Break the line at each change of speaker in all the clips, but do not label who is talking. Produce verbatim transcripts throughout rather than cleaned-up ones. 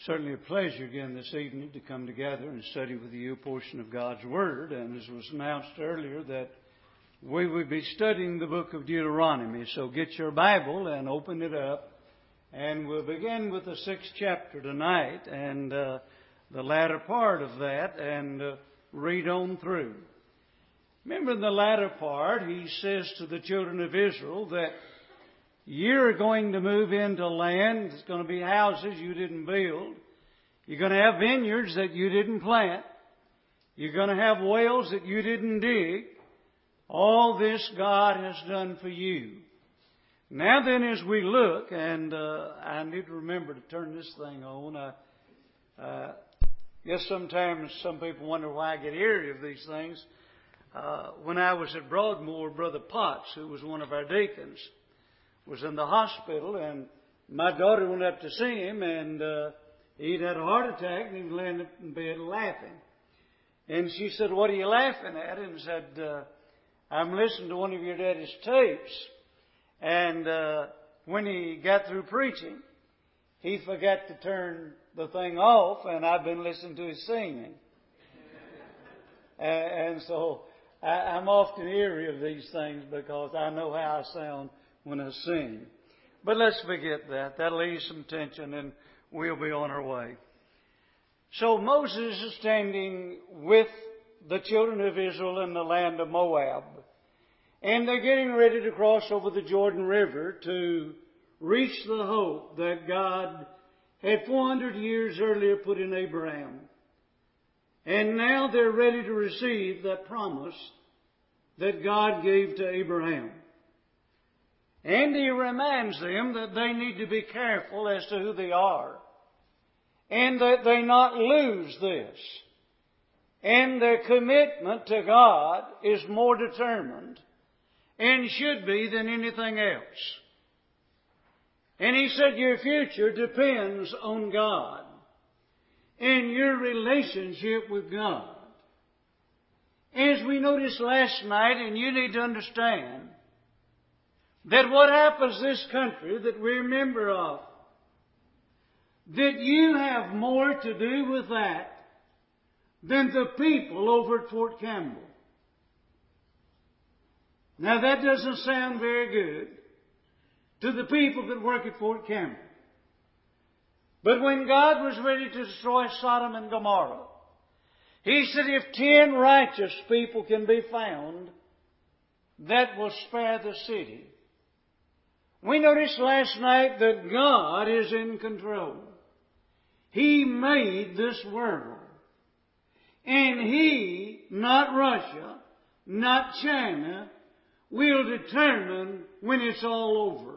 Certainly a pleasure again this evening to come together and study with you a portion of God's Word. And as was announced earlier, that we will be studying the book of Deuteronomy. So get your Bible and open it up. And we'll begin with the sixth chapter tonight and uh, the latter part of that and uh, read on through. Remember in the latter part, he says to the children of Israel that you're going to move into land. It's going to be houses you didn't build. You're going to have vineyards that you didn't plant. You're going to have wells that you didn't dig. All this God has done for you. Now then, as we look, and uh, I need to remember to turn this thing on. I uh, guess sometimes some people wonder why I get eerie of these things. Uh, when I was at Broadmoor, Brother Potts, who was one of our deacons, was in the hospital, and my daughter went up to see him, and uh, he'd had a heart attack, and he was laying up in bed laughing. And she said, "What are you laughing at?" And said, uh, "I'm listening to one of your daddy's tapes." And uh, when he got through preaching, he forgot to turn the thing off, and I've been listening to his singing. and, and so I, I'm often eerie of these things because I know how I sound when I sing. But let's forget that. That'll ease some tension and we'll be on our way. So Moses is standing with the children of Israel in the land of Moab. And they're getting ready to cross over the Jordan River to reach the hope that God had four hundred years earlier put in Abraham. And now they're ready to receive that promise that God gave to Abraham. And he reminds them that they need to be careful as to who they are. And that they not lose this. And their commitment to God is more determined and should be than anything else. And he said your future depends on God and your relationship with God. As we noticed last night, and you need to understand, that what happens in this country that we're a member of, that you have more to do with that than the people over at Fort Campbell. Now that doesn't sound very good to the people that work at Fort Campbell. But when God was ready to destroy Sodom and Gomorrah, He said if ten righteous people can be found, that will spare the city. We noticed last night that God is in control. He made this world. And He, not Russia, not China, will determine when it's all over.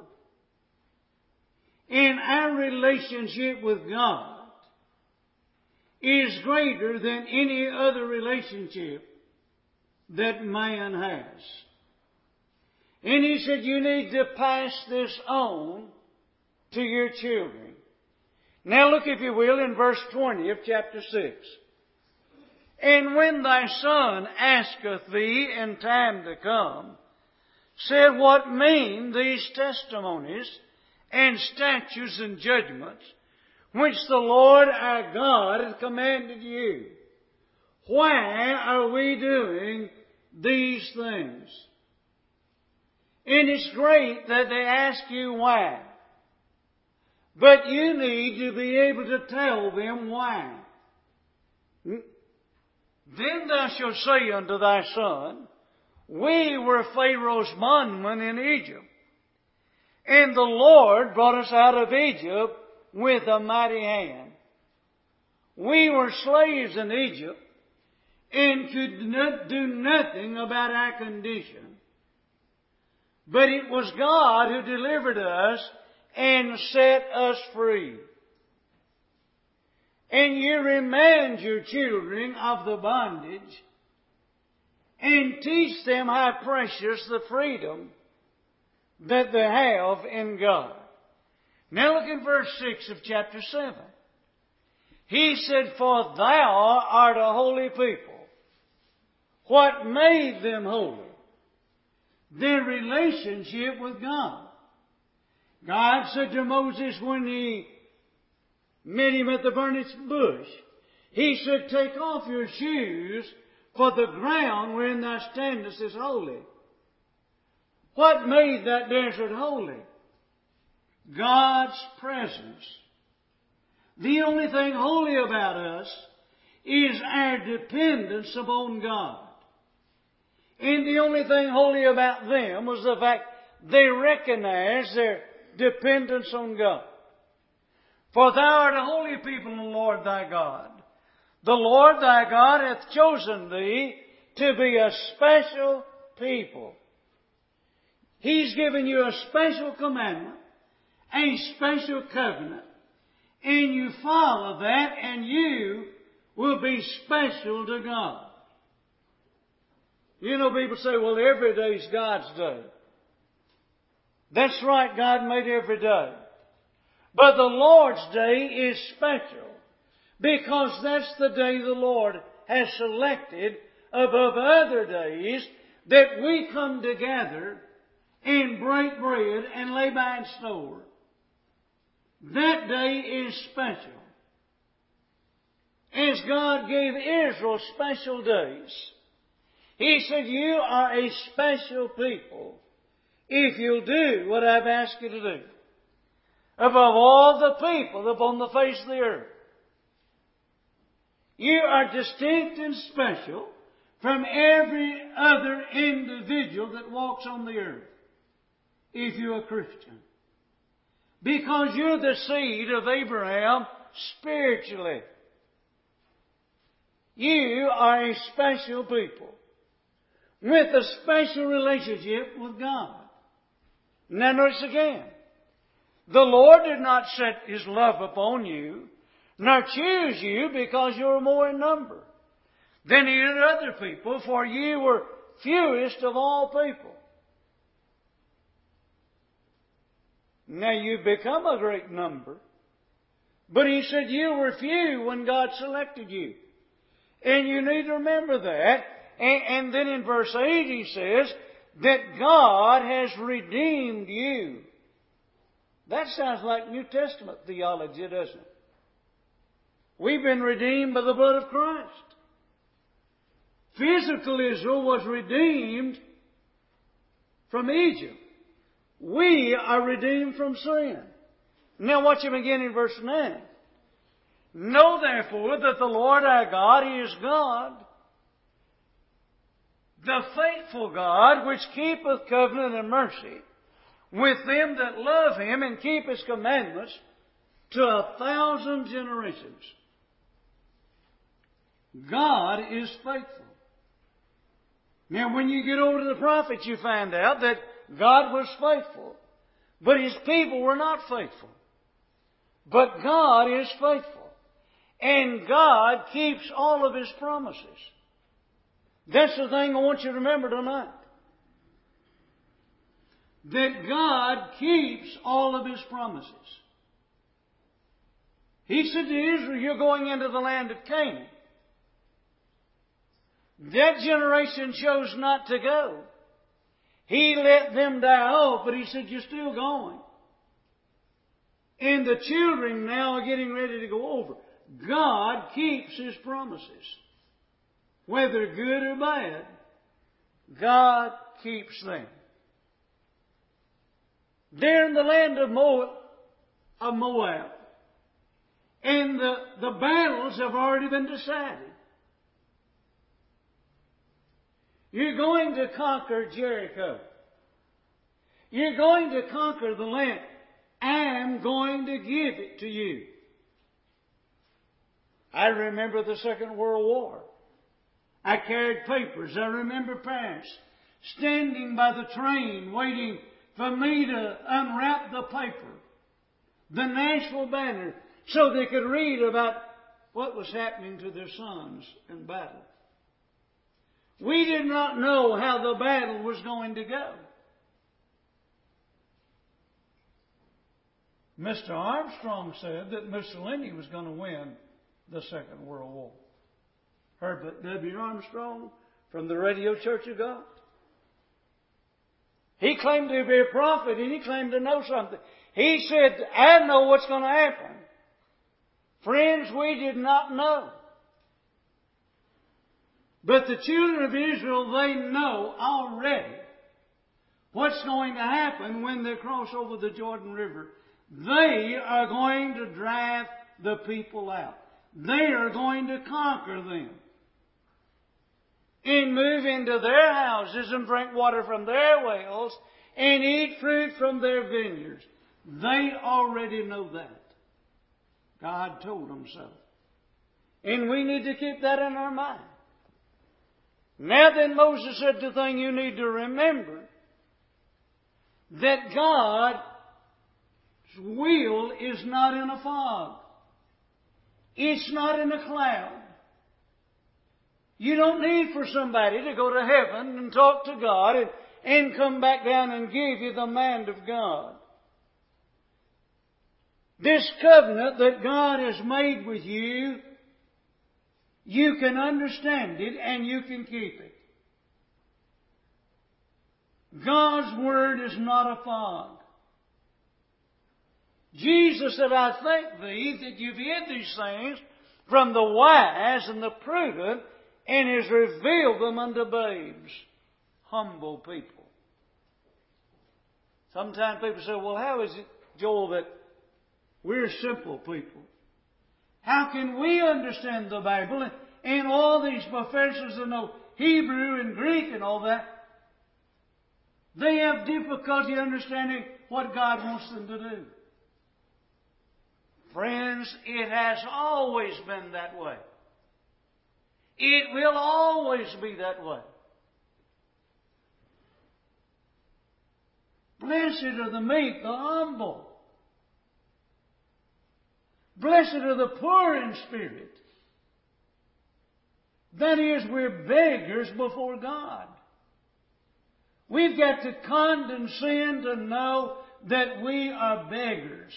And our relationship with God is greater than any other relationship that man has. And He said, you need to pass this on to your children. Now look, if you will, in verse twenty of chapter six. And when thy son asketh thee in time to come, said, what mean these testimonies and statutes and judgments which the Lord our God hath commanded you? Why are we doing these things? And it's great that they ask you why. But you need to be able to tell them why. Then thou shalt say unto thy son, we were Pharaoh's bondmen in Egypt. And the Lord brought us out of Egypt with a mighty hand. We were slaves in Egypt and could not do nothing about our condition. But it was God who delivered us and set us free. And you remind your children of the bondage and teach them how precious the freedom that they have in God. Now look in verse six of chapter seven. He said, for thou art a holy people. What made them holy? Their relationship with God. God said to Moses when he met him at the burning bush. He said, take off your shoes, for the ground wherein thou standest is holy. What made that desert holy? God's presence. The only thing holy about us is our dependence upon God. And the only thing holy about them was the fact they recognized their dependence on God. For thou art a holy people, O Lord thy God. The Lord thy God hath chosen thee to be a special people. He's given you a special commandment, a special covenant, and you follow that and you will be special to God. You know, people say, well, every day's God's day. That's right, God made every day. But the Lord's day is special because that's the day the Lord has selected above other days that we come together and break bread and lay by in store. That day is special. As God gave Israel special days, He said, you are a special people if you'll do what I've asked you to do. Above all the people upon the face of the earth. You are distinct and special from every other individual that walks on the earth, if you're a Christian. Because you're the seed of Abraham spiritually. You are a special people with a special relationship with God. Now notice again, the Lord did not set His love upon you, nor choose you because you were more in number than He did other people, for you were fewest of all people. Now you've become a great number, but He said you were few when God selected you. And you need to remember that. And, and then in verse eight He says that God has redeemed you. That sounds like New Testament theology, doesn't it? We've been redeemed by the blood of Christ. Physical Israel was redeemed from Egypt. We are redeemed from sin. Now watch him again in verse nine. Know therefore that the Lord our God, He is God, the faithful God, which keepeth covenant and mercy with them that love Him and keep His commandments to a thousand generations. God is faithful. Now when you get over to the prophets, you find out that God was faithful, but His people were not faithful. But God is faithful. And God keeps all of His promises. That's the thing I want you to remember tonight. That God keeps all of His promises. He said to Israel, you're going into the land of Canaan. That generation chose not to go. He let them die off, but He said, you're still going. And the children now are getting ready to go over. God keeps His promises. Whether good or bad, God keeps them. They're in the land of Moab, of Moab. And the, the battles have already been decided. You're going to conquer Jericho. You're going to conquer the land. I'm going to give it to you. I remember the Second World War. I carried papers. I remember parents standing by the train waiting for me to unwrap the paper, the national banner, so they could read about what was happening to their sons in battle. We did not know how the battle was going to go. Mister Armstrong said that Mussolini was going to win the Second World War. Herbert W. Armstrong from the Radio Church of God. He claimed to be a prophet and he claimed to know something. He said, I know what's going to happen. Friends, we did not know. But the children of Israel, they know already what's going to happen when they cross over the Jordan River. They are going to drive the people out. They are going to conquer them and move into their houses and drink water from their wells and eat fruit from their vineyards. They already know that. God told them so. And we need to keep that in our mind. Now then, Moses said the thing you need to remember, that God's will is not in a fog. It's not in a cloud. You don't need for somebody to go to heaven and talk to God and, and come back down and give you the mind of God. This covenant that God has made with you, you can understand it and you can keep it. God's Word is not a fog. Jesus said, I thank Thee that you've hid these things from the wise and the prudent and has revealed them unto babes. Humble people. Sometimes people say, well, how is it, Joel, that we're simple people? How can we understand the Bible and, and all these professors that know Hebrew and Greek and all that? They have difficulty understanding what God wants them to do. Friends, it has always been that way. It will always be that way. Blessed are the meek, the humble. Blessed are the poor in spirit. That is, we're beggars before God. We've got to condescend to know that we are beggars.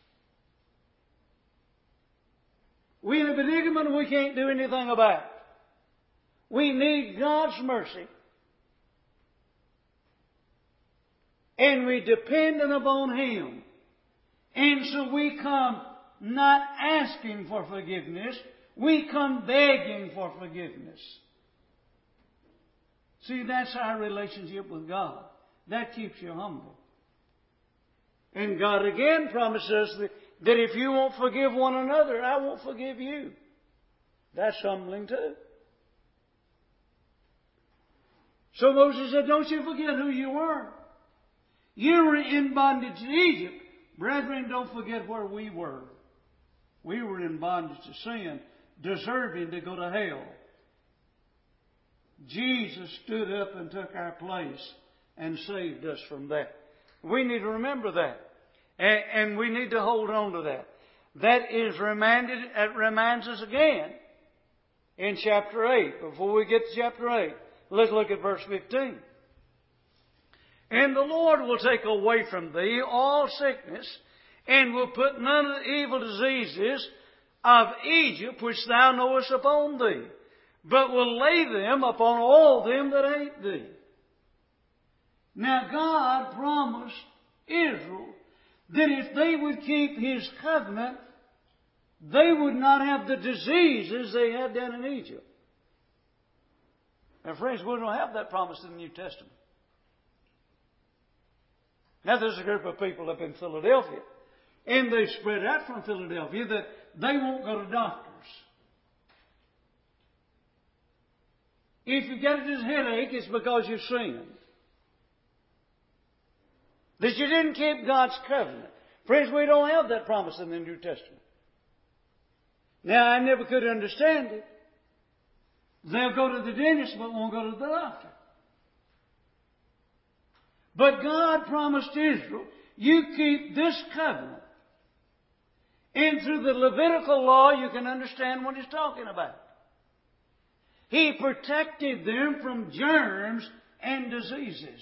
We in a predicament we can't do anything about. We need God's mercy. And we depend upon Him. And so we come not asking for forgiveness. We come begging for forgiveness. See, that's our relationship with God. That keeps you humble. And God again promises that, that if you won't forgive one another, I won't forgive you. That's humbling too. So Moses said, don't you forget who you were. You were in bondage in Egypt. Brethren, don't forget where we were. We were in bondage to sin, deserving to go to hell. Jesus stood up and took our place and saved us from that. We need to remember that. And, and we need to hold on to that. That is reminded, it reminds us again in chapter eight. Before we get to chapter eight, let's look at verse fifteen. And the Lord will take away from thee all sickness, and will put none of the evil diseases of Egypt which thou knowest upon thee, but will lay them upon all them that hate thee. Now God promised Israel that if they would keep His covenant, they would not have the diseases they had down in Egypt. Now friends, we don't have that promise in the New Testament. Now there's a group of people up in Philadelphia, and they spread out from Philadelphia that they won't go to doctors. If you get a headache, it's because you sinned. That you didn't keep God's covenant. Friends, we don't have that promise in the New Testament. Now, I never could understand it. They'll go to the dentist but won't go to the doctor. But God promised Israel, you keep this covenant. And through the Levitical law, you can understand what He's talking about. He protected them from germs and diseases.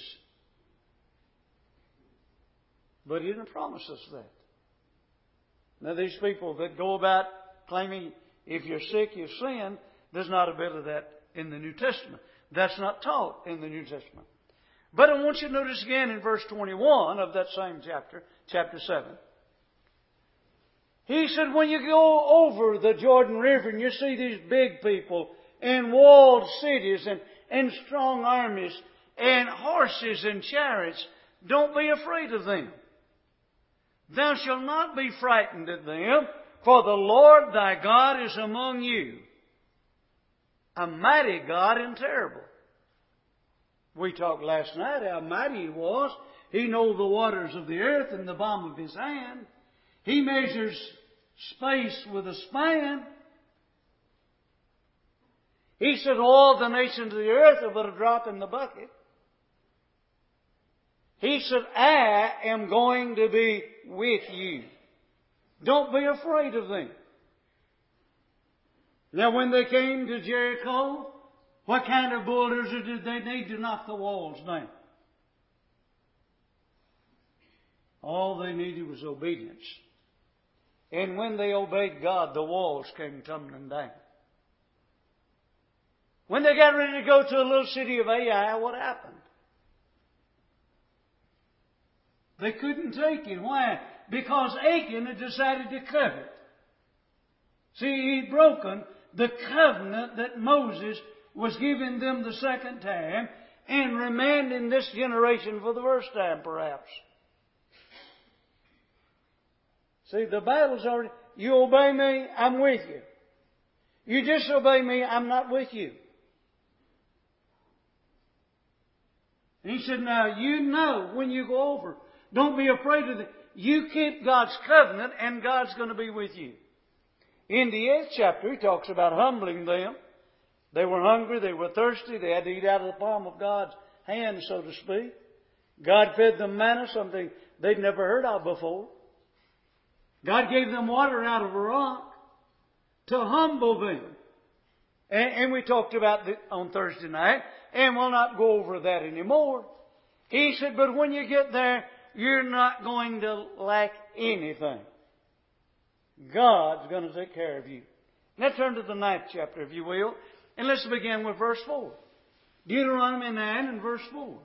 But He didn't promise us that. Now these people that go about claiming if you're sick, you sin, there's not a bit of that in the New Testament. That's not taught in the New Testament. But I want you to notice again in verse twenty-one of that same chapter, chapter seven. He said, when you go over the Jordan River and you see these big people and walled cities and, and strong armies and horses and chariots, don't be afraid of them. Thou shalt not be frightened at them, for the Lord thy God is among you, a mighty God and terrible. We talked last night how mighty He was. He knows the waters of the earth in the palm of His hand. He measures space with a span. He said all the nations of the earth are but a drop in the bucket. He said, I am going to be with you. Don't be afraid of them. Now when they came to Jericho, what kind of bulldozer did they need to knock the walls down? All they needed was obedience. And when they obeyed God, the walls came tumbling down. When they got ready to go to a little city of Ai, what happened? They couldn't take it. Why? Because Achan had decided to covet. See, he'd broken the covenant that Moses was giving them the second time and remanding this generation for the first time, perhaps. See, the battle's already... You obey me, I'm with you. You disobey me, I'm not with you. And he said, now you know when you go over, don't be afraid of it. You keep God's covenant and God's going to be with you. In the eighth chapter, he talks about humbling them. They were hungry, they were thirsty, they had to eat out of the palm of God's hand, so to speak. God fed them manna, something they'd never heard of before. God gave them water out of a rock to humble them. And, and we talked about it on Thursday night, and we'll not go over that anymore. He said, but when you get there, you're not going to lack anything. God's going to take care of you. Now turn to the ninth chapter, if you will, and let's begin with verse four. Deuteronomy nine and verse four.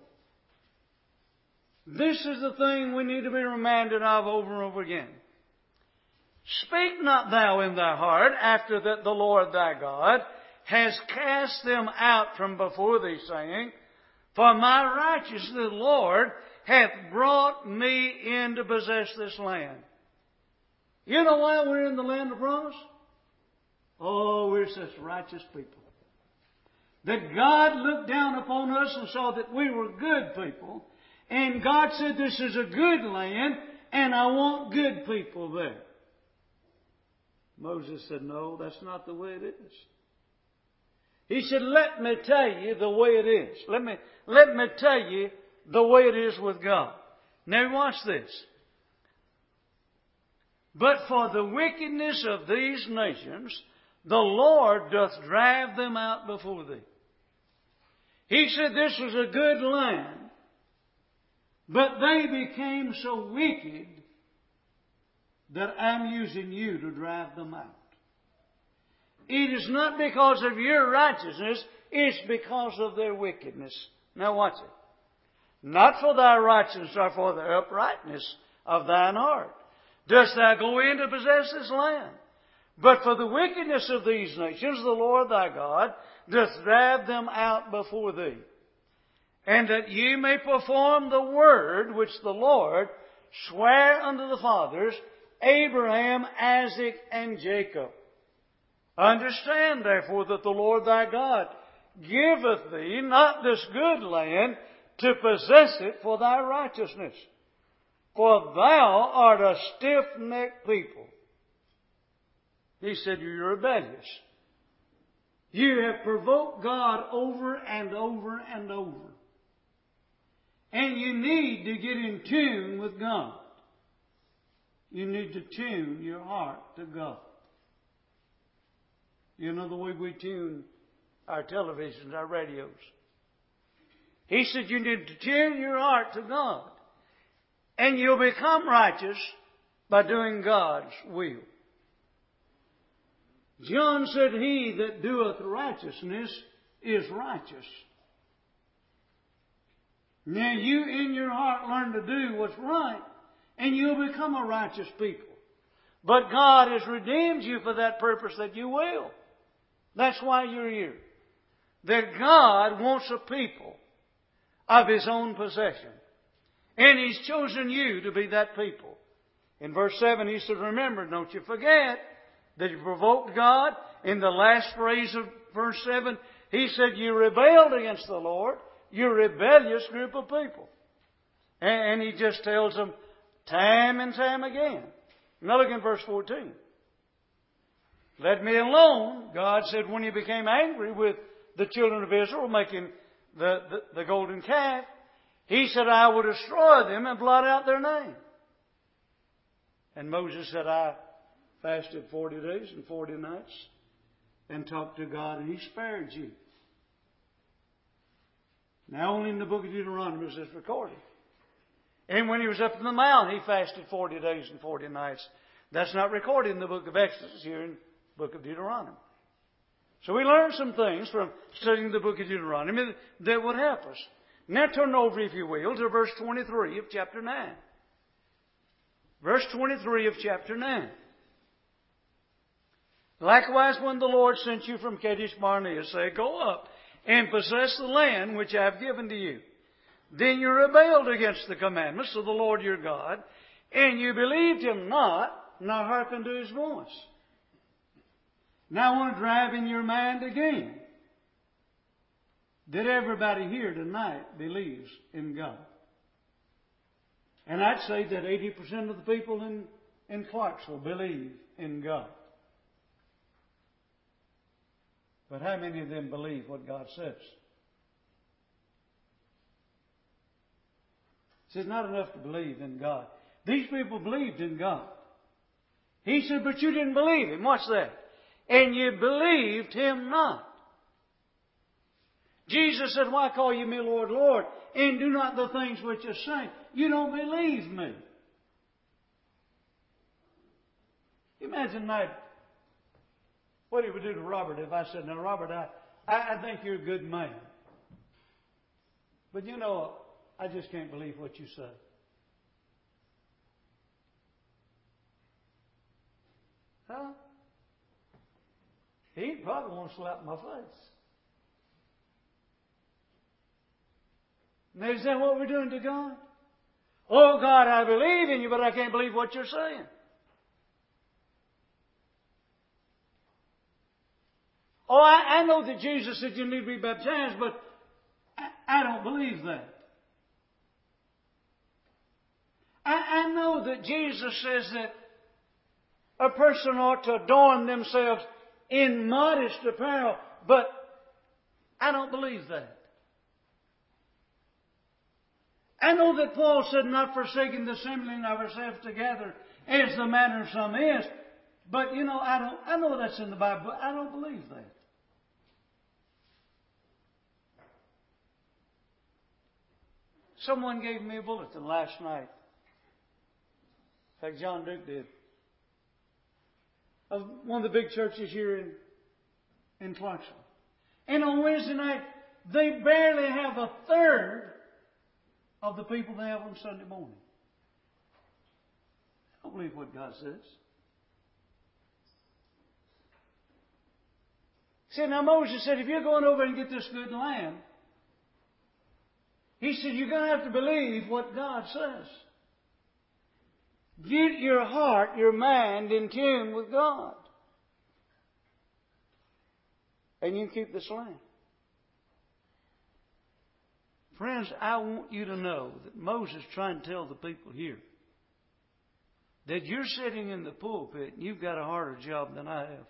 This is the thing we need to be reminded of over and over again. Speak not thou in thy heart after that the Lord thy God has cast them out from before thee, saying, for my righteousness, the Lord, hath brought me in to possess this land. You know why we're in the land of promise? Oh, we're such righteous people. That God looked down upon us and saw that we were good people. And God said, this is a good land, and I want good people there. Moses said, no, that's not the way it is. He said, let me tell you the way it is. Let me, let me tell you the way it is with God. Now watch this. But for the wickedness of these nations, the Lord doth drive them out before thee. He said this was a good land, but they became so wicked that I'm using you to drive them out. It is not because of your righteousness, it's because of their wickedness. Now watch it. Not for thy righteousness or for the uprightness of thine heart dost thou go in to possess this land. But for the wickedness of these nations, the Lord thy God doth drive them out before thee. And that ye may perform the word which the Lord sware unto the fathers, Abraham, Isaac, and Jacob. Understand therefore that the Lord thy God giveth thee not this good land to possess it for thy righteousness. For thou art a stiff-necked people. He said, you're rebellious. You have provoked God over and over and over. And you need to get in tune with God. You need to tune your heart to God. You know the way we tune our televisions, our radios. He said you need to tune your heart to God. And you'll become righteous by doing God's will. John said, he that doeth righteousness is righteous. Now you in your heart learn to do what's right, and you'll become a righteous people. But God has redeemed you for that purpose that you will. That's why you're here. That God wants a people of His own possession. And He's chosen you to be that people. In verse seven He said, remember, don't you forget that you provoked God. In the last phrase of verse seven, He said, you rebelled against the Lord. You're a rebellious group of people. And He just tells them time and time again. Now look in verse fourteen. Let me alone, God said when He became angry with the children of Israel making the, the, the golden calf. He said, I will destroy them and blot out their name. And Moses said, I fasted forty days and forty nights and talked to God, and He spared you. Now only in the book of Deuteronomy is this recorded. And when He was up in the mount, He fasted forty days and forty nights. That's not recorded in the book of Exodus, here in the book of Deuteronomy. So we learned some things from studying the book of Deuteronomy that would help us. Now turn over, if you will, to verse twenty-three of chapter nine. Verse twenty-three of chapter nine. Likewise, when the Lord sent you from Kadesh Barnea, say, go up and possess the land which I have given to you. Then you rebelled against the commandments of the Lord your God, and you believed Him not, nor hearkened to His voice. Now I want to drive in your mind again that everybody here tonight believes in God. And I'd say that eighty percent of the people in, in Clarksville believe in God. But how many of them believe what God says? It's not enough to believe in God. These people believed in God. He said, but you didn't believe Him. What's that? And you believed Him not. Jesus said, why call you me Lord, Lord, and do not the things which I say? You don't believe me. Imagine that. What He would do to Robert if I said, now Robert, I, I think you're a good man. But you know, I just can't believe what you say. Huh? He'd probably want to slap my face. Now, is that what we're doing to God? Oh, God, I believe in you, but I can't believe what you're saying. Oh, I, I know that Jesus said you need to be baptized, but I, I don't believe that. I, I know that Jesus says that a person ought to adorn themselves in modest apparel, but I don't believe that. I know that Paul said, not forsaking the assembling of ourselves together as the manner of some is, but you know, I don't. I know that's in the Bible, but I don't believe that. Someone gave me a bulletin last night. In fact, John Duke did. Of one of the big churches here in, in Clarksville. And on Wednesday night, they barely have a third of the people they have on Sunday morning. I don't believe what God says. See, now Moses said, if you're going over and get this good land, he said, you're going to have to believe what God says. Get your heart, your mind in tune with God. And you can keep this land. Friends, I want you to know that Moses is trying to tell the people here that you're sitting in the pulpit and you've got a harder job than I have.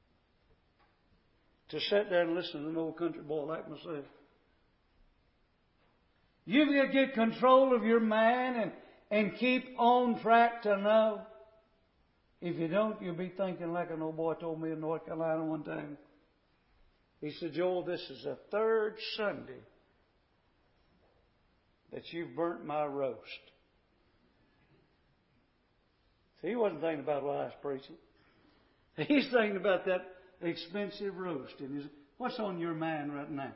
To sit there and listen to an old country boy like myself. You've got to get control of your mind and, and keep on track to know. If you don't, you'll be thinking like an old boy told me in North Carolina one time. He said, Joel, this is the third Sunday that you've burnt my roast. See, he wasn't thinking about what I was preaching. He's thinking about that expensive roast. And he's, what's on your mind right now?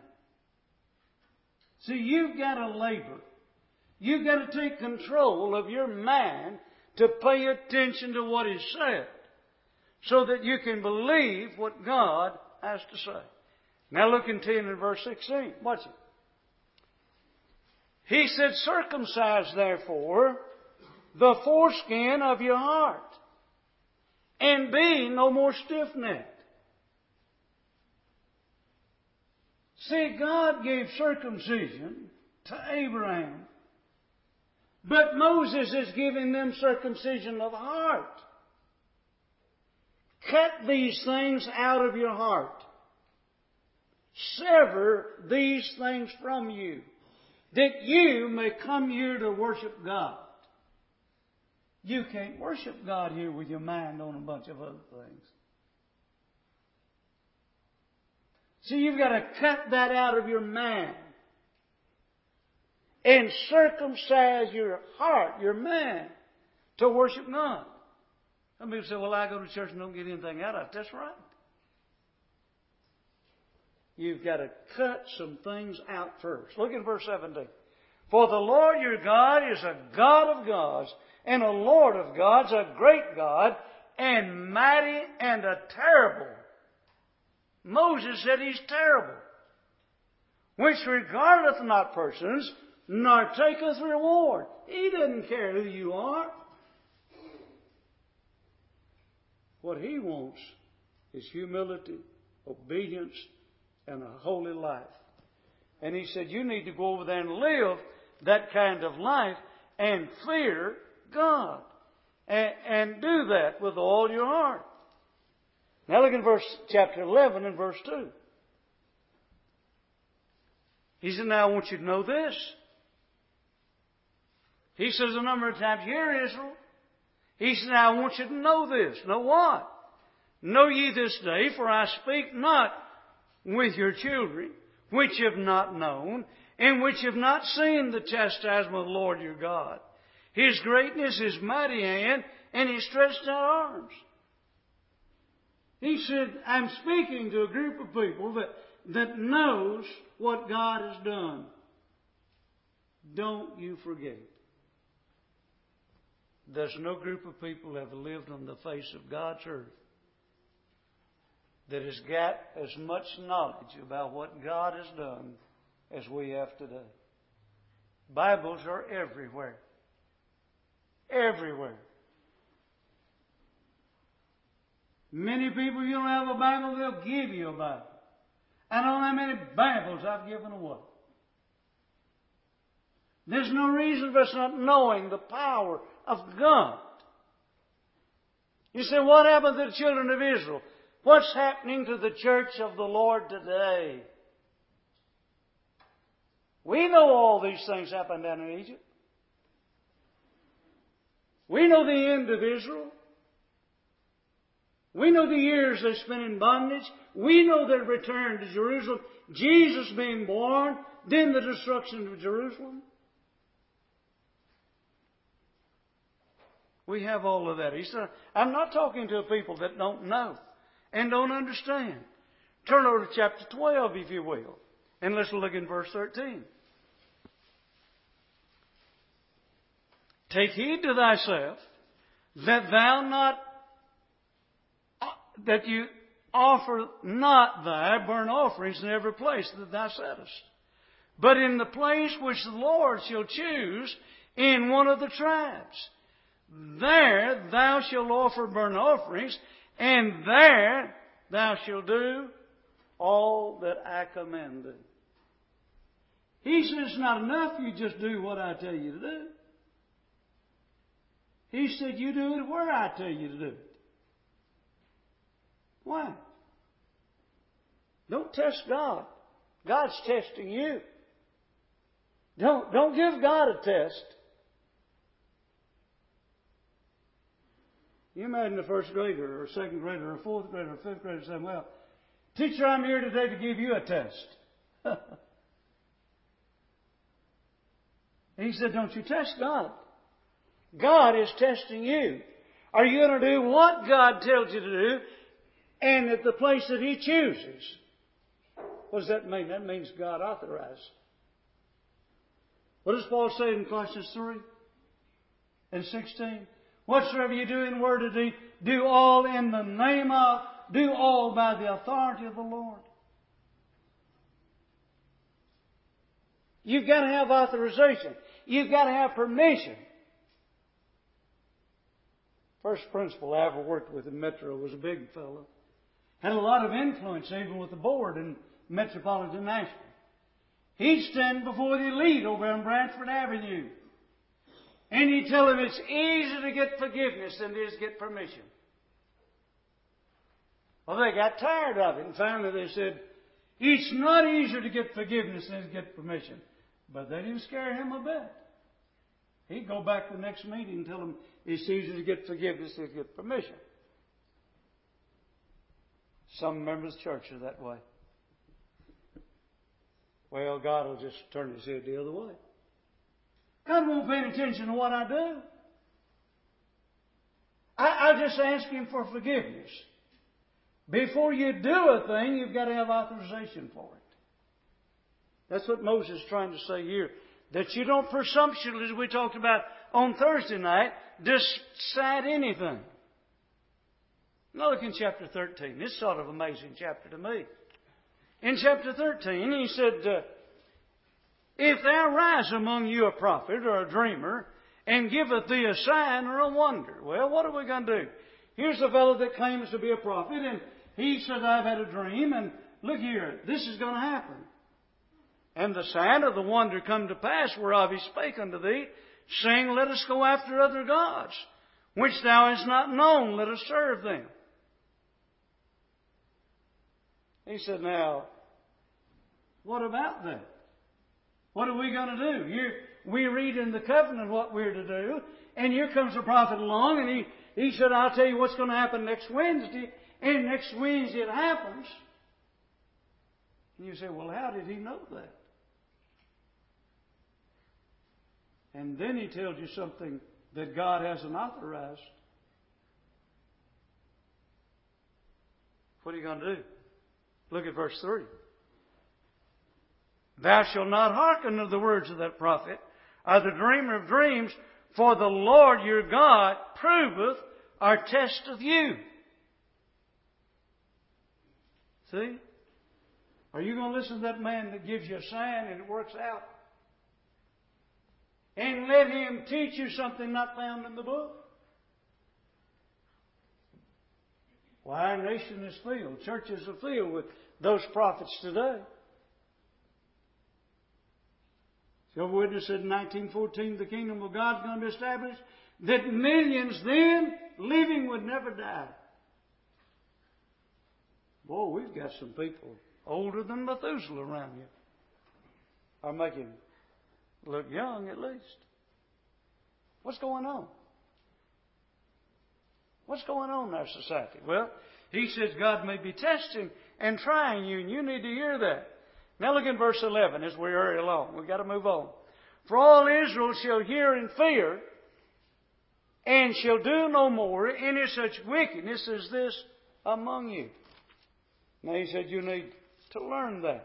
See, you've got to labor. You've got to take control of your mind to pay attention to what is said so that you can believe what God has to say. Now look in ten and verse sixteen. Watch it. He said, circumcise therefore the foreskin of your heart, and be no more stiff-necked. See, God gave circumcision to Abraham, but Moses is giving them circumcision of the heart. Cut these things out of your heart. Sever these things from you, that you may come here to worship God. You can't worship God here with your mind on a bunch of other things. See, you've got to cut that out of your mind and circumcise your heart, your mind, to worship God. Some people say, well, I go to church and don't get anything out of it. That's right. You've got to cut some things out first. Look at verse seventeen. For the Lord your God is a God of gods and a Lord of gods, a great God, and mighty and a terrible. Moses said He's terrible, which regardeth not persons, nor taketh reward. He doesn't care who you are. What He wants is humility, obedience, and a holy life. And He said, you need to go over there and live that kind of life and fear God. And, and do that with all your heart. Now look in verse chapter eleven and verse two. He said, now I want you to know this. He says a number of times, hear Israel. He said, now I want you to know this. Know what? Know ye this day, for I speak not with your children, which have not known, and which have not seen the chastisement of the Lord your God. His greatness, His mighty hand, and His stretched out arms. He said, I'm speaking to a group of people that, that knows what God has done. Don't you forget. There's no group of people that have lived on the face of God's earth that has got as much knowledge about what God has done as we have today. Bibles are everywhere. Everywhere. Many people, you don't have a Bible, they'll give you a Bible. I don't know how many Bibles I've given away. There's no reason for us not knowing the power of God. You say, what happened to the children of Israel? What's happening to the church of the Lord today? We know all these things happened down in Egypt. We know the end of Israel. We know the years they spent in bondage. We know their return to Jerusalem. Jesus being born, then the destruction of Jerusalem. We have all of that. He said, I'm not talking to people that don't know and don't understand. Turn over to chapter twelve, if you will. And let's look in verse thirteen. Take heed to thyself that thou not, that you offer not thy burnt offerings in every place that thou settest, but in the place which the Lord shall choose in one of the tribes. There thou shalt offer burnt offerings, and there thou shalt do all that I command thee. He says it's not enough you just do what I tell you to do. He said you do it where I tell you to do it. Why? Don't test God. God's testing you. Don't, don't give God a test. You imagine a first grader or a second grader or a fourth grader or a fifth grader saying, well, teacher, I'm here today to give you a test. He said, don't you test God. God is testing you. Are you going to do what God tells you to do and at the place that He chooses? What does that mean? That means God authorized. What does Paul say in Colossians three and sixteen? Whatsoever you do in word or deed, do all in the name of, do all by the authority of the Lord. You've got to have authorization. You've got to have permission. First principal I ever worked with in Metro was a big fellow. Had a lot of influence even with the board in Metropolitan Nashville. He'd stand before the elite over on Branford Avenue. And he'd tell them it's easier to get forgiveness than it is to get permission. Well, they got tired of it. And finally they said, it's not easier to get forgiveness than to get permission. But that didn't scare him a bit. He'd go back to the next meeting and tell them it's easier to get forgiveness than to get permission. Some members of the church are that way. Well, God will just turn His head the other way. God won't pay attention to what I do. I, I'll just ask Him for forgiveness. Before you do a thing, you've got to have authorization for it. That's what Moses is trying to say here. That you don't presumptuously, as we talked about on Thursday night, decide anything. Now look in chapter thirteen. This is sort of an amazing chapter to me. In chapter thirteen, he said, uh, if there rise among you a prophet or a dreamer, and giveth thee a sign or a wonder. Well, what are we going to do? Here's a fellow that claims to be a prophet, and he said, I've had a dream, and look here, this is going to happen. And the sign of the wonder come to pass, whereof he spake unto thee, saying, let us go after other gods, which thou hast not known, let us serve them. He said, now, what about that? What are we going to do? Here, we read in the covenant what we're to do, and here comes a prophet along, and he, he said, I'll tell you what's going to happen next Wednesday, and next Wednesday it happens. And you say, well, how did he know that? And then he tells you something that God hasn't authorized. What are you going to do? Look at verse three. Thou shalt not hearken to the words of that prophet, or the dreamer of dreams, for the Lord your God proveth or testeth you. See? Are you going to listen to that man that gives you a sign and it works out? And let him teach you something not found in the book? Why, our nation is filled, churches are filled with those prophets today. Jehovah's Witness said in nineteen fourteen, the kingdom of God is going to be established, that millions then living would never die. Boy, we've got some people older than Methuselah around here. Or making look young at least. What's going on? What's going on in our society? Well, he says God may be testing and trying you, and you need to hear that. Now look in verse eleven as we hurry along. We've got to move on. For all Israel shall hear and fear, and shall do no more any such wickedness as this among you. Now he said you need to learn that.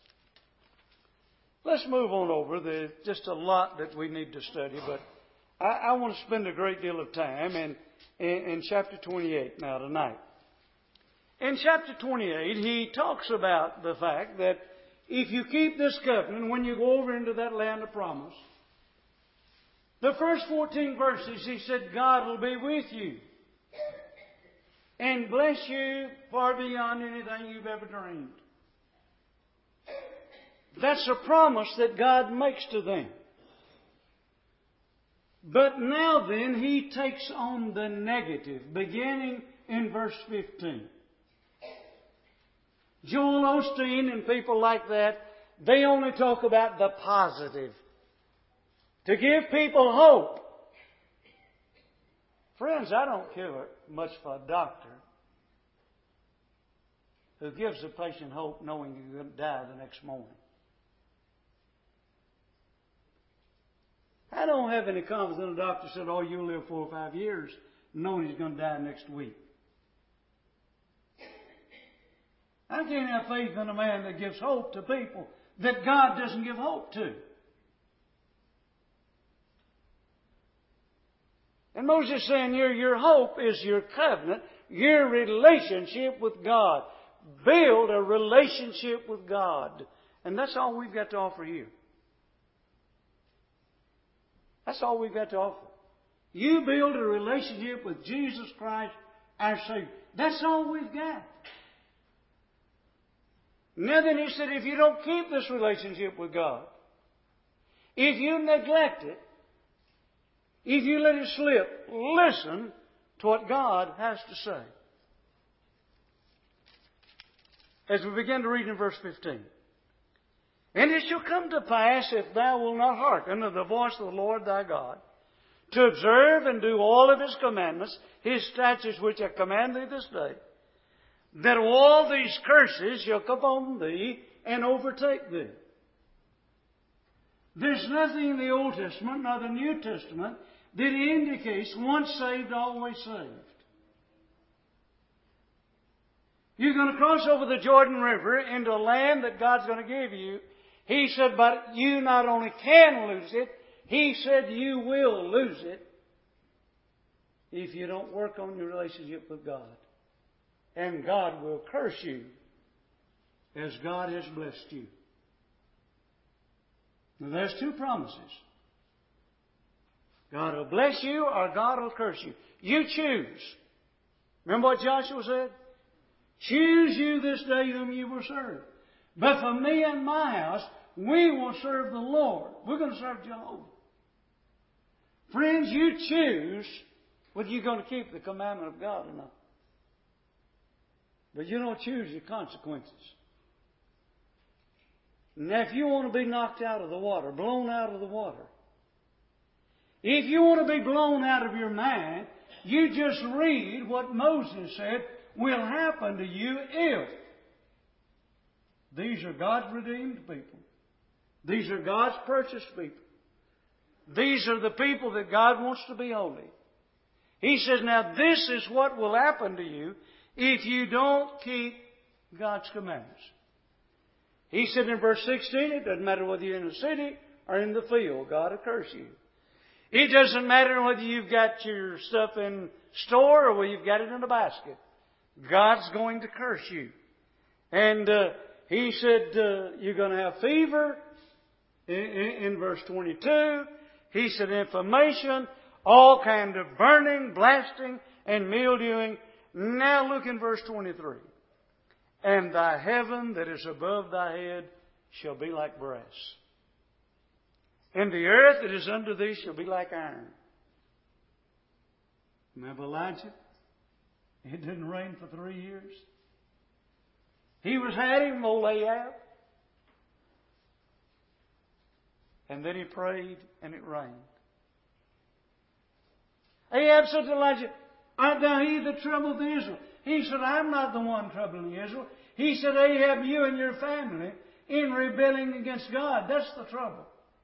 Let's move on over. There's just a lot that we need to study, but I, I want to spend a great deal of time in, in, in chapter twenty-eight now tonight. In chapter twenty-eight, he talks about the fact that if you keep this covenant, when you go over into that land of promise, the first fourteen verses, he said, God will be with you and bless you far beyond anything you've ever dreamed. That's a promise that God makes to them. But now then, he takes on the negative, beginning in verse fifteen. Joel Osteen and people like that, they only talk about the positive. To give people hope. Friends, I don't care much for a doctor who gives the patient hope knowing you're going to die the next morning. I don't have any confidence in a doctor said, oh, you'll live four or five years knowing he's going to die next week. I can't have faith in a man that gives hope to people that God doesn't give hope to. And Moses is saying here, your hope is your covenant, your relationship with God. Build a relationship with God. And that's all we've got to offer here. That's all we've got to offer. You build a relationship with Jesus Christ, our Savior. That's all we've got. Now then he said, if you don't keep this relationship with God, if you neglect it, if you let it slip, listen to what God has to say. As we begin to read in verse fifteen. And it shall come to pass, if thou wilt not hearken to the voice of the Lord thy God, to observe and do all of His commandments, His statutes which I command thee this day, that all these curses shall come upon thee and overtake thee. There's nothing in the Old Testament nor the New Testament that indicates once saved, always saved. You're going to cross over the Jordan River into a land that God's going to give you. He said, but you not only can lose it, He said you will lose it if you don't work on your relationship with God. And God will curse you as God has blessed you. Now there's two promises. God will bless you or God will curse you. You choose. Remember what Joshua said? Choose you this day whom you will serve. But for me and my house, we will serve the Lord. We're going to serve Jehovah. Friends, you choose whether you're going to keep the commandment of God or not. But you don't choose your consequences. Now, if you want to be knocked out of the water, blown out of the water, if you want to be blown out of your mind, you just read what Moses said will happen to you if. These are God's redeemed people. These are God's purchased people. These are the people that God wants to be holy. He says, now this is what will happen to you if you don't keep God's commandments. He said in verse sixteen, it doesn't matter whether you're in the city or in the field, God will curse you. It doesn't matter whether you've got your stuff in store or whether you've got it in a basket. God's going to curse you. And uh, He said uh, you're going to have fever in, in, in verse twenty-two. He said inflammation, all kind of burning, blasting, and mildewing. Now look in verse twenty-three. And thy heaven that is above thy head shall be like brass. And the earth that is under thee shall be like iron. Remember Elijah? It didn't rain for three years. He was had him, old Ahab. And then he prayed and it rained. Ahab said to Elijah, art thou he that troubled Israel? He said, I'm not the one troubling Israel. He said, Ahab, you and your family in rebelling against God. That's the trouble.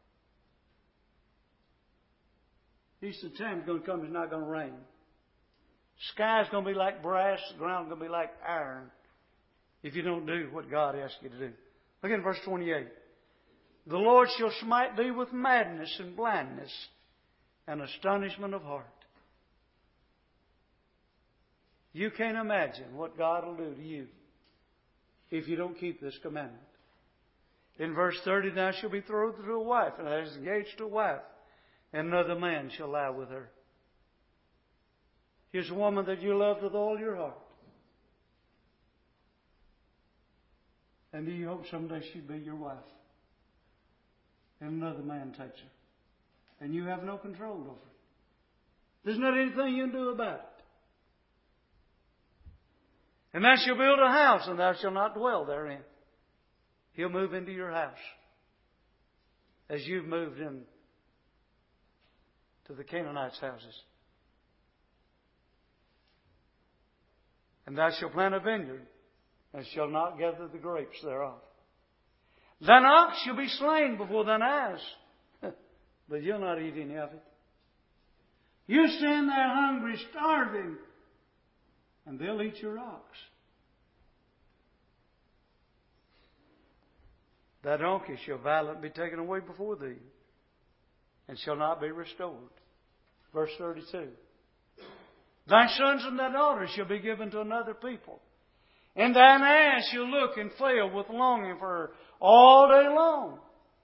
He said, time's going to come, it's not going to rain. Sky's going to be like brass, the ground's going to be like iron if you don't do what God asks you to do. Look at verse twenty-eight. The Lord shall smite thee with madness and blindness and astonishment of heart. You can't imagine what God will do to you if you don't keep this commandment. In verse thirty, thou shalt be betrothed to a wife, and thou art engaged to a wife, and another man shall lie with her. Here's a woman that you loved with all your heart. And do you hope someday she'll be your wife? And another man takes her. And you have no control over it. There's not anything you can do about it. And thou shalt build a house, and thou shalt not dwell therein. He'll move into your house. As you've moved in to the Canaanites' houses. And thou shalt plant a vineyard, and shalt not gather the grapes thereof. Thine ox shall be slain before thine eyes, but you'll not eat any of it. You stand there hungry, starving, and they'll eat your ox. Thy donkey shall violently be taken away before thee, and shall not be restored. Verse thirty-two. Thy sons and thy daughters shall be given to another people, and thine eyes shall look and fail with longing for her all day long.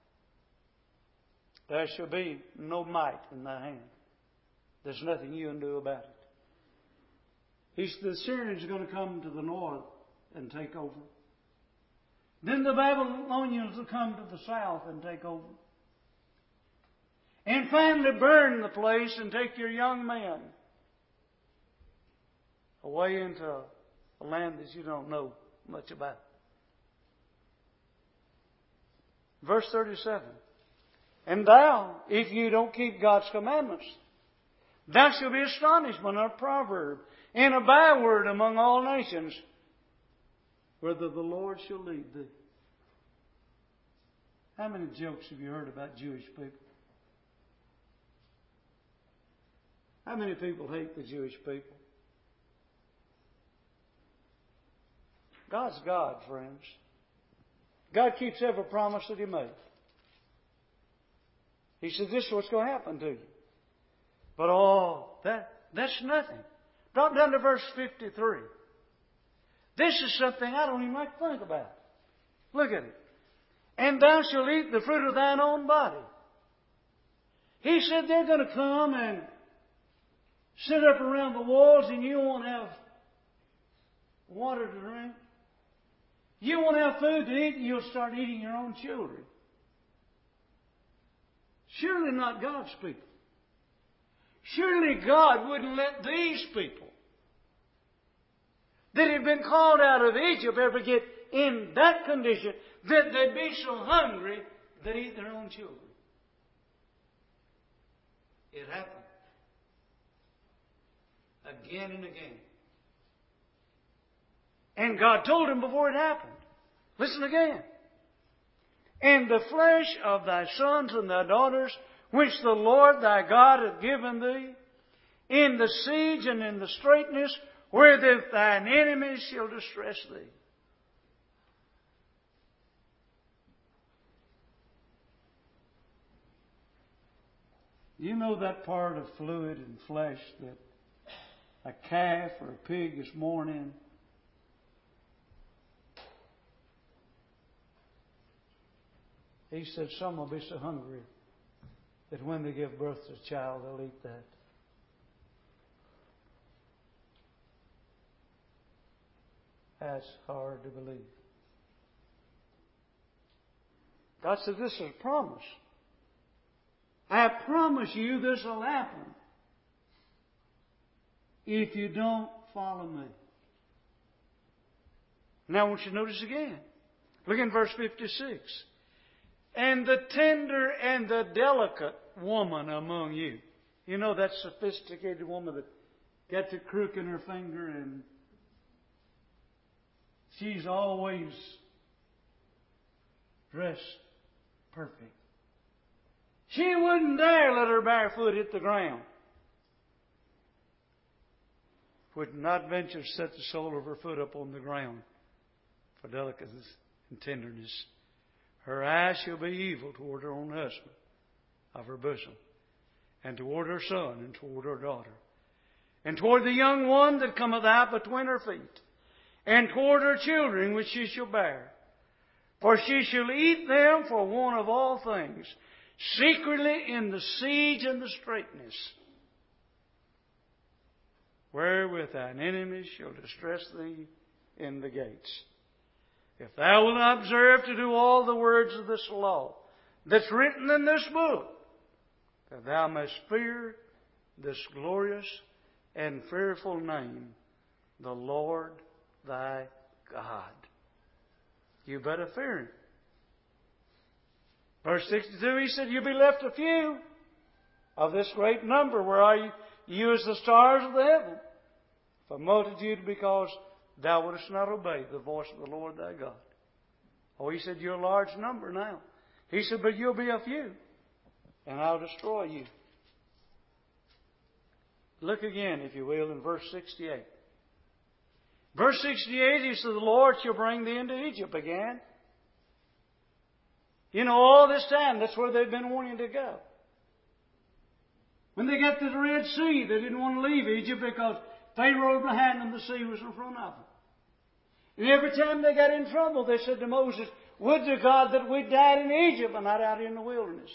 There shall be no might in thy hand. There's nothing you can do about it. He's, the Assyrians are going to come to the north and take over. Then the Babylonians will come to the south and take over. And finally burn the place and take your young men away into a land that you don't know much about. Verse thirty-seven. And thou, if you don't keep God's commandments, thou shalt be astonishment, a proverb, and a byword among all nations, whether the Lord shall lead thee. How many jokes have you heard about Jewish people? How many people hate the Jewish people? God's God, friends. God keeps every promise that He made. He said, this is what's going to happen to you. But oh, that that's nothing. Drop down to verse fifty-three. This is something I don't even like to think about. Look at it. And thou shalt eat the fruit of thine own body. He said they're going to come and sit up around the walls and you won't have water to drink. You won't have food to eat and you'll start eating your own children. Surely not God's people. Surely God wouldn't let these people that had been called out of Egypt ever get in that condition that they'd be so hungry they'd eat their own children. It happened. Again and again. And God told him before it happened. Listen again. And the flesh of thy sons and thy daughters, which the Lord thy God hath given thee, in the siege and in the straitness, wherewith thine enemies shall distress thee. You know that part of fluid and flesh that a calf or a pig is born in? He said some will be so hungry that when they give birth to a child, they'll eat that. That's hard to believe. God said, this is a promise. I promise you this will happen if you don't follow me. Now I want you to notice again. Look in verse fifty-six. And the tender and the delicate woman among you. You know that sophisticated woman that got the crook in her finger and she's always dressed perfect. She wouldn't dare let her bare foot hit the ground. Would not venture to set the sole of her foot up on the ground for delicacy and tenderness. Her eyes shall be evil toward her own husband of her bosom, and toward her son, and toward her daughter, and toward the young one that cometh out between her feet, and toward her children which she shall bear. For she shall eat them for want of all things, secretly in the siege and the straitness, wherewith thine enemies shall distress thee in the gates. If thou wilt observe to do all the words of this law that's written in this book, that thou mayst fear this glorious and fearful name, the Lord thy God. You better fear Him. Verse sixty-two, he said, you'll be left a few of this great number, where are you, you as the stars of the heaven, for multitude, because thou wouldest not obey the voice of the Lord thy God. Oh, he said, you're a large number now. He said, but you'll be a few, and I'll destroy you. Look again, if you will, in verse sixty-eight. Verse sixty-eight, he said, the Lord shall bring thee into Egypt again. You know, all this time, that's where they've been wanting to go. When they got to the Red Sea, they didn't want to leave Egypt because Pharaoh behind them, the sea was in front of them. And every time they got in trouble, they said to Moses, would to God that we died in Egypt and not out in the wilderness.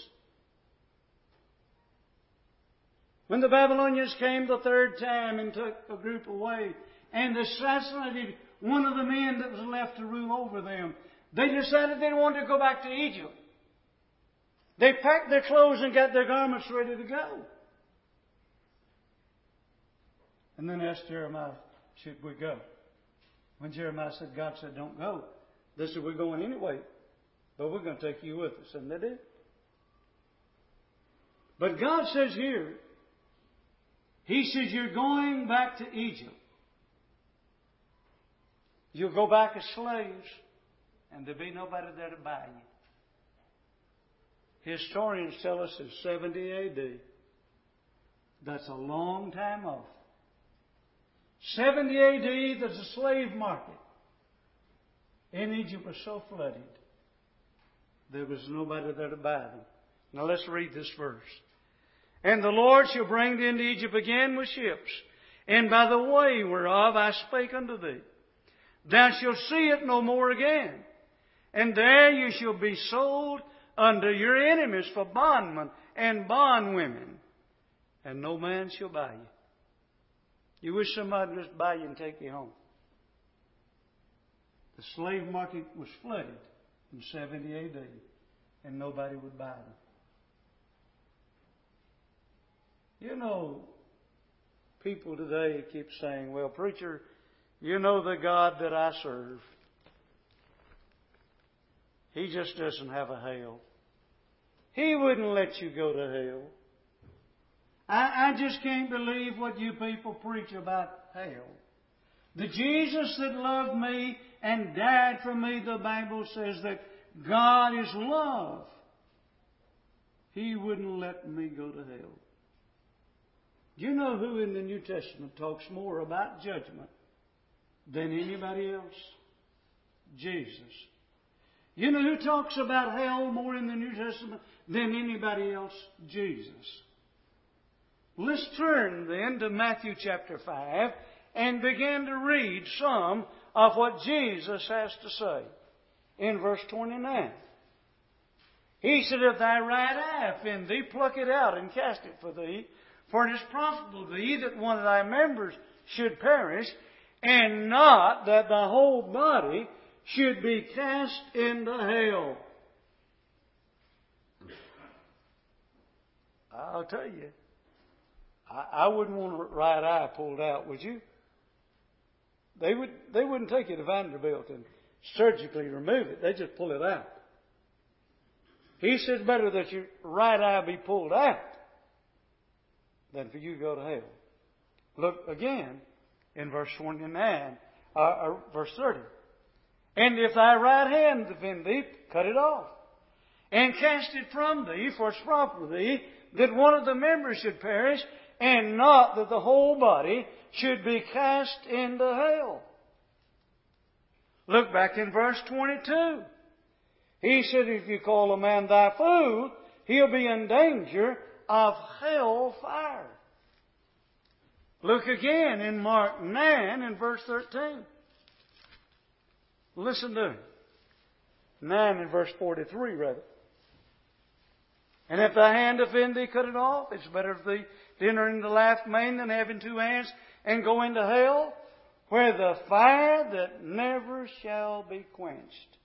When the Babylonians came the third time and took a group away and assassinated one of the men that was left to rule over them, they decided they wanted to go back to Egypt. They packed their clothes and got their garments ready to go. And then asked Jeremiah, should we go? When Jeremiah said, God said, don't go. They said, we're going anyway, but we're going to take you with us. And they did. But God says here, He says, you're going back to Egypt. You'll go back as slaves, and there'll be nobody there to buy you. Historians tell us in seventy A D. That's a long time off. seventy A D, there's a slave market. In Egypt was so flooded, there was nobody there to buy them. Now let's read this verse. And the Lord shall bring thee into Egypt again with ships, and by the way whereof I spake unto thee. Thou shalt see it no more again. And there you shall be sold unto your enemies for bondmen and bondwomen, and no man shall buy you. You wish somebody would just buy you and take you home. The slave market was flooded in seventy A D, and nobody would buy them. You know, people today keep saying, well, preacher, you know the God that I serve. He just doesn't have a hell. He wouldn't let you go to hell. I, I just can't believe what you people preach about hell. The Jesus that loved me and died for me, the Bible says that God is love. He wouldn't let me go to hell. Do you know who in the New Testament talks more about judgment than anybody else? Jesus. You know who talks about hell more in the New Testament than anybody else? Jesus. Let's turn then to Matthew chapter five and begin to read some of what Jesus has to say. In verse twenty-nine. He said, if thy right eye offend thee, pluck it out and cast it for thee. For it is profitable to thee that one of thy members should perish, and not that the whole body should be cast into hell. I'll tell you, I, I wouldn't want a right eye pulled out, would you? They would. They wouldn't take you to Vanderbilt and surgically remove it. They just pull it out. He says better that your right eye be pulled out than for you to go to hell. Look again in verse twenty-nine, uh, or verse thirty. And if thy right hand offend thee, cut it off, and cast it from thee, for it's proper thee that one of the members should perish, and not that the whole body should be cast into hell. Look back in verse twenty-two. He said, if you call a man thy fool, he'll be in danger of hell fire. Look again in Mark nine and verse thirteen. Listen to it. nine and verse forty-three, rather. And if thy hand offend thee, cut it off. It's better for thee to enter into life maimed than having two hands and go into hell, where the fire that never shall be quenched.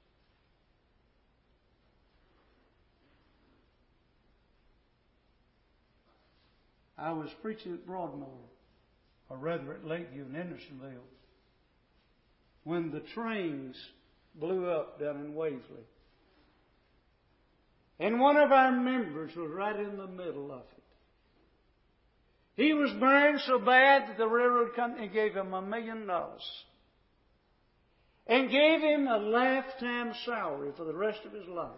I was preaching at Broadmoor, or rather at Lakeview in Hendersonville, when the trains blew up down in Waverly. And one of our members was right in the middle of it. He was burned so bad that the railroad company gave him a million dollars. And gave him a lifetime salary for the rest of his life.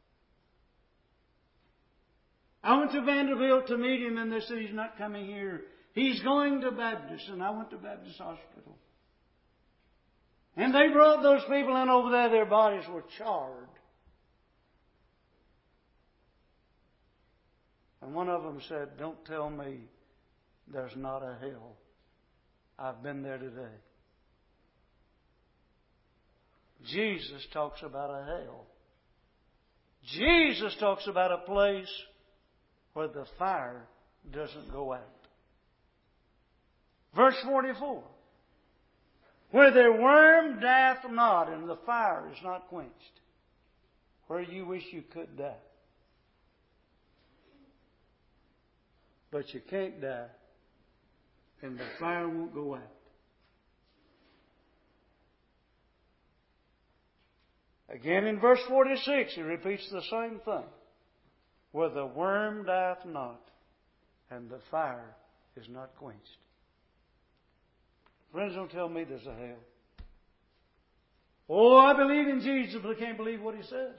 I went to Vanderbilt to meet him, and they said he's not coming here. He's going to Baptist, and I went to Baptist Hospital. And they brought those people in over there. Their bodies were charred. And one of them said, don't tell me there's not a hell. I've been there today. Jesus talks about a hell. Jesus talks about a place where the fire doesn't go out. Verse forty-four. Where their worm dieth not and the fire is not quenched. Where you wish you could die. But you can't die. And the fire won't go out. Again in verse forty-six, he repeats the same thing. Where the worm dieth not, and the fire is not quenched. Friends, don't tell me there's a hell. Oh, I believe in Jesus, but I can't believe what He says.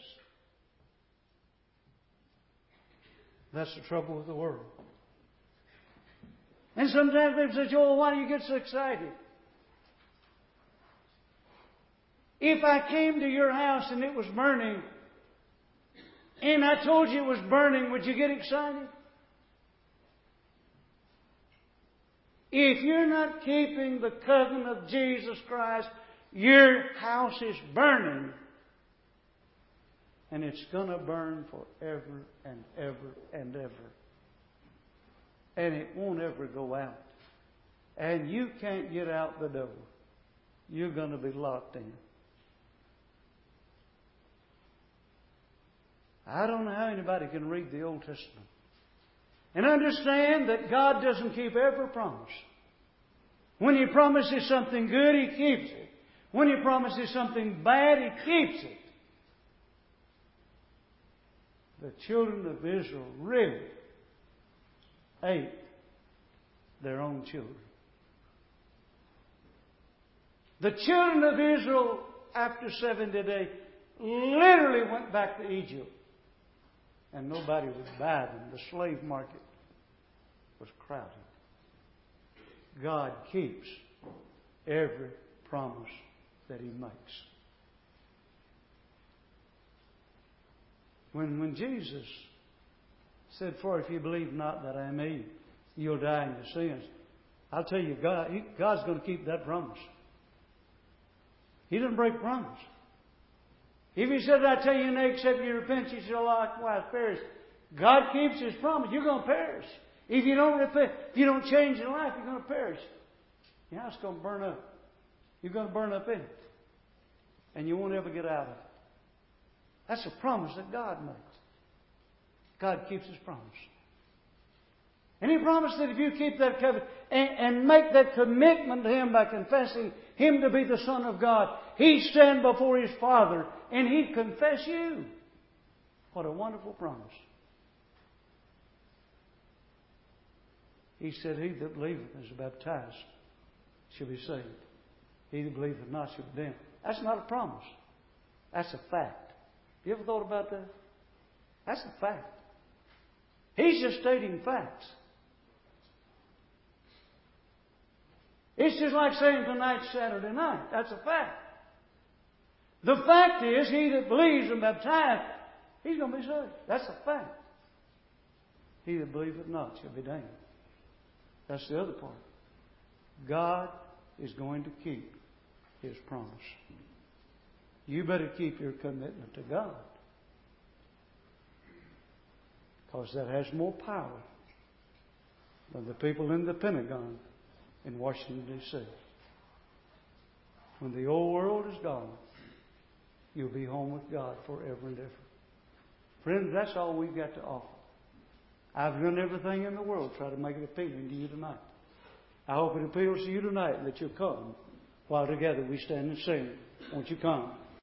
That's the trouble with the world. And sometimes people say, Joel, why do you get so excited? If I came to your house and it was burning, and I told you it was burning, would you get excited? If you're not keeping the covenant of Jesus Christ, your house is burning. And it's going to burn forever and ever and ever. And it won't ever go out. And you can't get out the door. You're going to be locked in. I don't know how anybody can read the Old Testament and understand that God doesn't keep every promise. When He promises something good, He keeps it. When He promises something bad, He keeps it. The children of Israel really ate their own children. The children of Israel, after seventy days, literally went back to Egypt. And nobody would buy them. The slave market was crowded. God keeps every promise that He makes. When, when Jesus said, for if you believe not that I am He, you'll die in your sins. I'll tell you, God, he, God's going to keep that promise. He doesn't break promise. If He said, I tell you, nay, except you repent, you shall likewise perish. God keeps His promise. You're going to perish. If you don't repent, if you don't change your life, you're going to perish. Your house is going to burn up. You're going to burn up in it. And you won't ever get out of it. That's a promise that God makes. God keeps His promise. And He promised that if you keep that covenant and, and make that commitment to Him by confessing Him to be the Son of God, He'd stand before His Father and He'd confess you. What a wonderful promise. He said, he that believeth and is baptized shall be saved. He that believeth not shall be damned. That's not a promise. That's a fact. You ever thought about that? That's a fact. He's just stating facts. It's just like saying tonight's Saturday night. That's a fact. The fact is, he that believes and baptized, he's going to be saved. That's a fact. He that believeth not shall be damned. That's the other part. God is going to keep His promise. You better keep your commitment to God. Because that has more power than the people in the Pentagon in Washington, D C When the old world is gone, you'll be home with God forever and ever. Friends, that's all we've got to offer. I've done everything in the world to try to make it appealing to you tonight. I hope it appeals to you tonight and that you'll come while together we stand and sing. Won't you come?